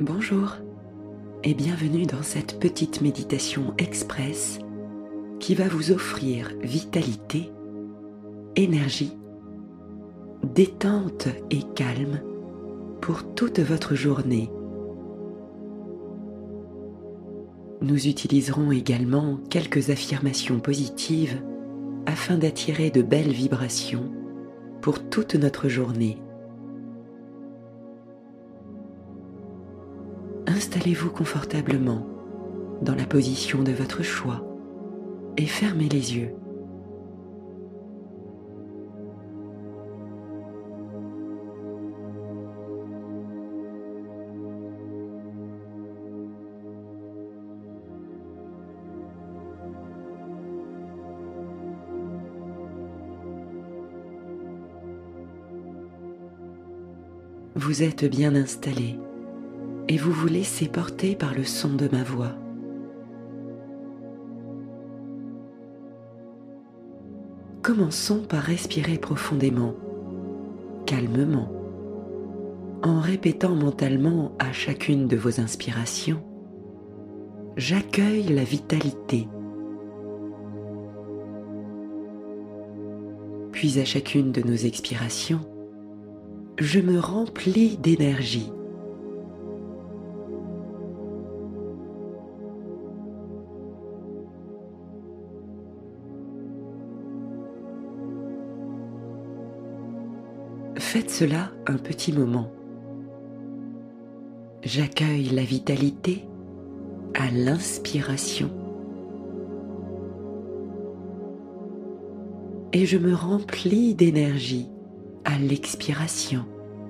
Bonjour et bienvenue dans cette petite méditation express qui va vous offrir vitalité, énergie, détente et calme pour toute votre journée. Nous utiliserons également quelques affirmations positives afin d'attirer de belles vibrations pour toute notre journée. Installez-vous confortablement dans la position de votre choix et fermez les yeux. Vous êtes bien installé et vous vous laissez porter par le son de ma voix. Commençons par respirer profondément, calmement, en répétant mentalement à chacune de vos inspirations « J'accueille la vitalité ». Puis à chacune de nos expirations, « Je me remplis d'énergie ». Faites cela un petit moment. J'accueille la vitalité à l'inspiration et je me remplis d'énergie à l'expiration.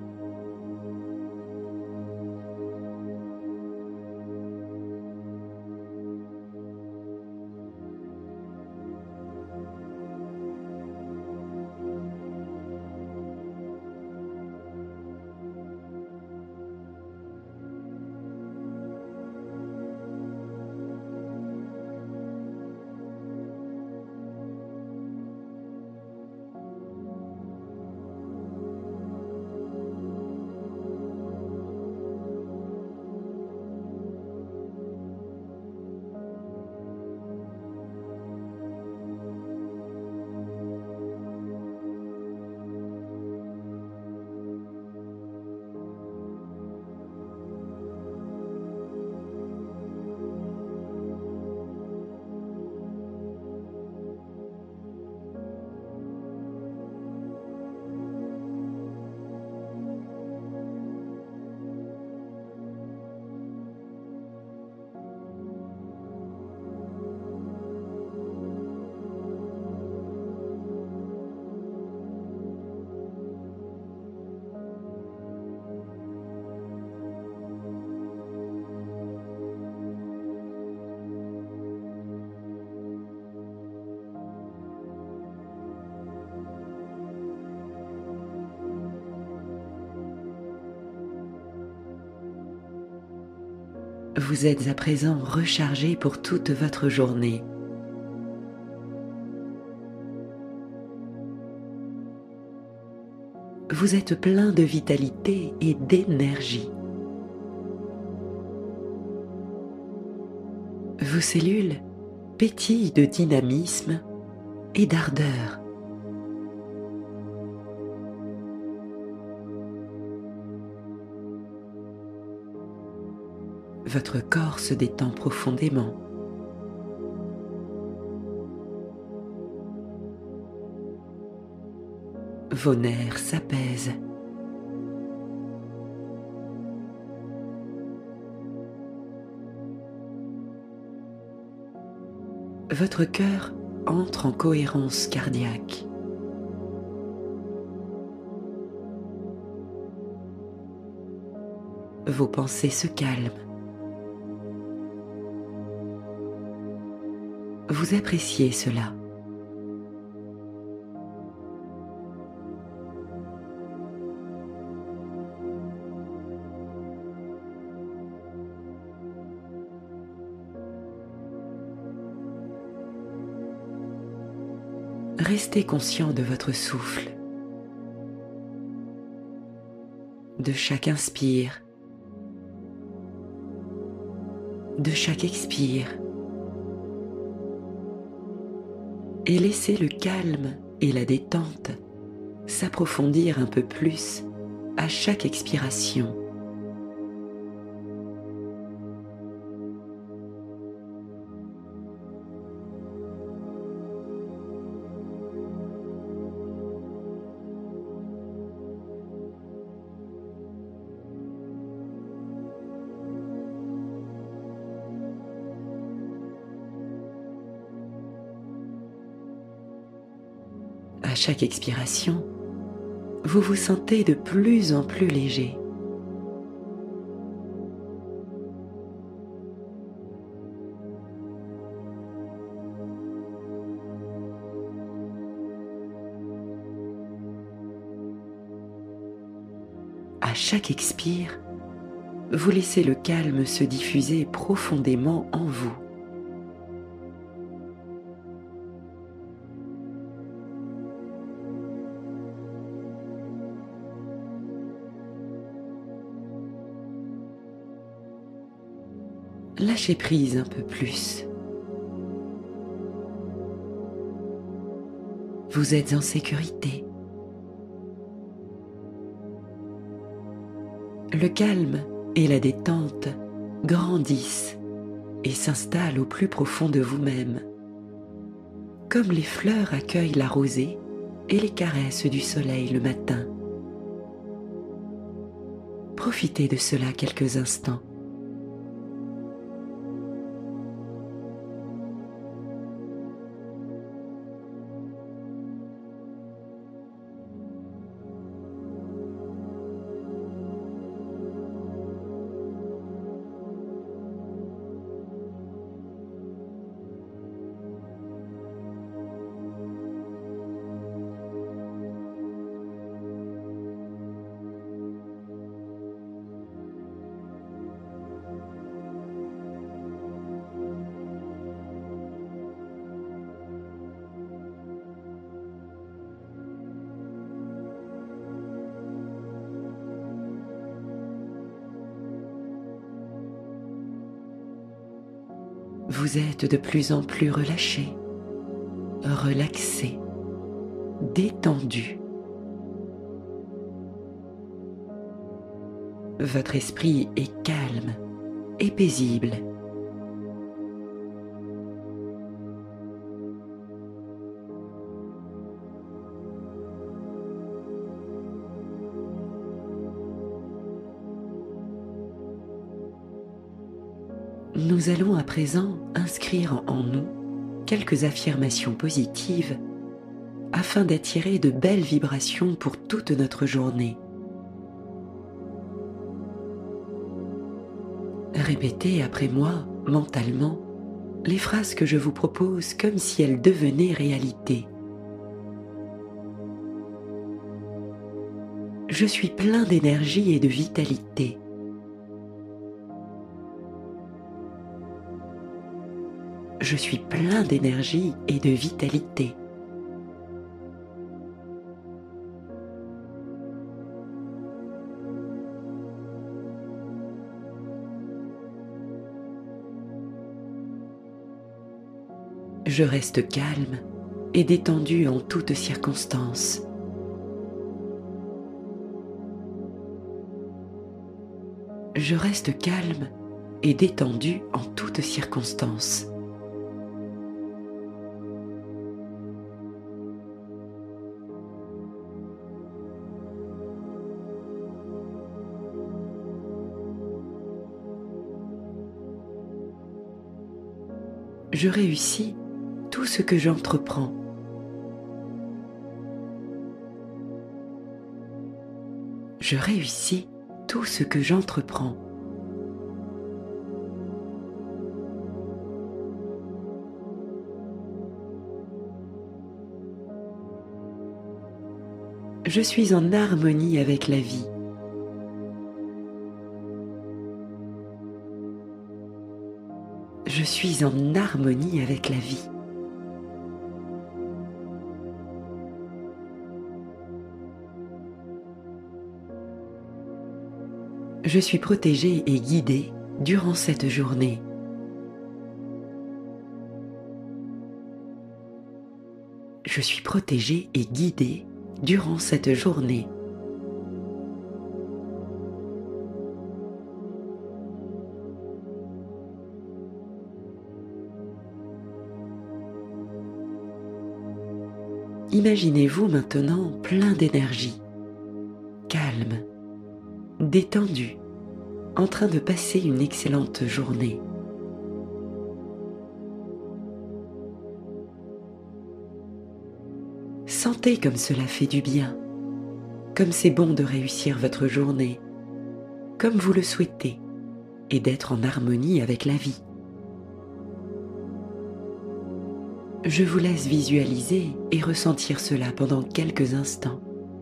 Vous êtes à présent rechargé pour toute votre journée. Vous êtes plein de vitalité et d'énergie. Vos cellules pétillent de dynamisme et d'ardeur. Votre corps se détend profondément. Vos nerfs s'apaisent. Votre cœur entre en cohérence cardiaque. Vos pensées se calment. Vous appréciez cela. Restez conscient de votre souffle, de chaque inspire de chaque expire et laissez le calme et la détente s'approfondir un peu plus à chaque expiration. À chaque expiration, vous vous sentez de plus en plus léger. À chaque expire, vous laissez le calme se diffuser profondément en vous. Lâchez prise un peu plus. Vous êtes en sécurité. Le calme et la détente grandissent et s'installent au plus profond de vous-même, comme les fleurs accueillent la rosée et les caresses du soleil le matin. Profitez de cela quelques instants. Vous êtes de plus en plus relâché, relaxé, détendu. Votre esprit est calme et paisible. Nous allons à présent inscrire en nous quelques affirmations positives afin d'attirer de belles vibrations pour toute notre journée. Répétez après moi, mentalement, les phrases que je vous propose comme si elles devenaient réalité. Je suis plein d'énergie et de vitalité. Je suis plein d'énergie et de vitalité. Je reste calme et détendu en toutes circonstances. Je reste calme et détendu en toutes circonstances. Je réussis tout ce que j'entreprends. Je réussis tout ce que j'entreprends. Je suis en harmonie avec la vie. Je suis en harmonie avec la vie. Je suis protégé et guidé durant cette journée. je suis protégé et guidé durant cette journée. Imaginez-vous maintenant plein d'énergie, calme, détendu, en train de passer une excellente journée. Sentez comme cela fait du bien, comme c'est bon de réussir votre journée, comme vous le souhaitez, et d'être en harmonie avec la vie. Je vous laisse visualiser et ressentir cela pendant quelques instants.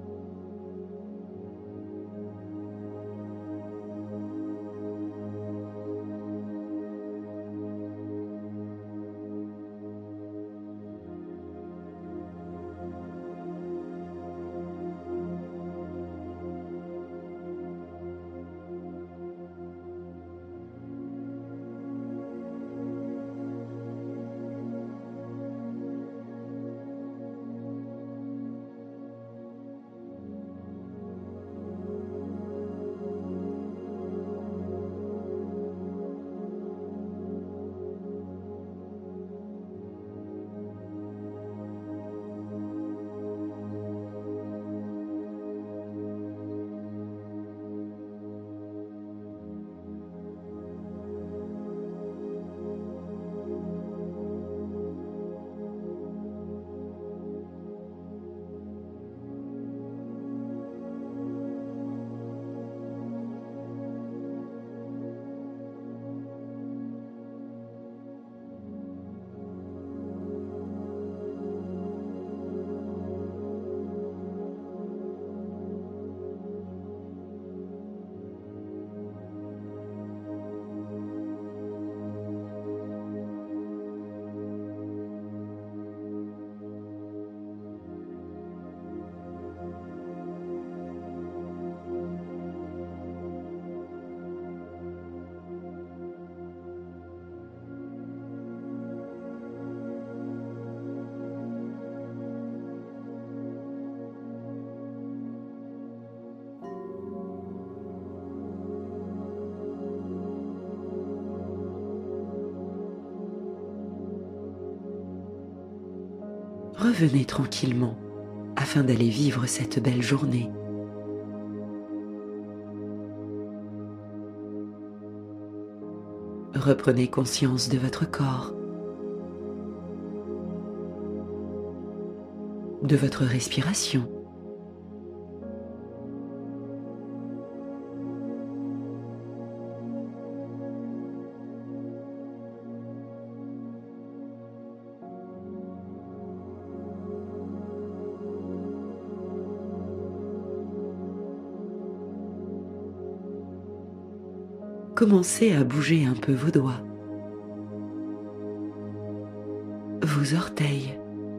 Revenez tranquillement afin d'aller vivre cette belle journée. Reprenez conscience de votre corps, de votre respiration. Commencez à bouger un peu vos doigts, vos orteils,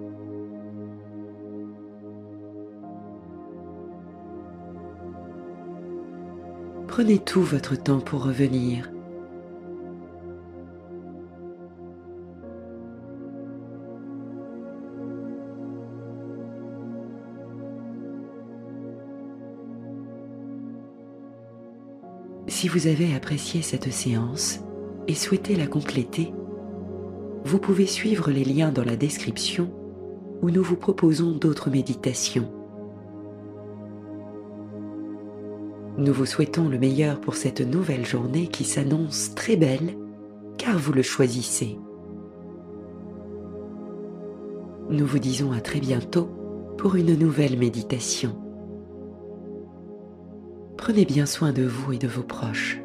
prenez tout votre temps pour revenir. Si vous avez apprécié cette séance et souhaitez la compléter, vous pouvez suivre les liens dans la description où nous vous proposons d'autres méditations. Nous vous souhaitons le meilleur pour cette nouvelle journée qui s'annonce très belle car vous le choisissez. Nous vous disons à très bientôt pour une nouvelle méditation. Prenez bien soin de vous et de vos proches.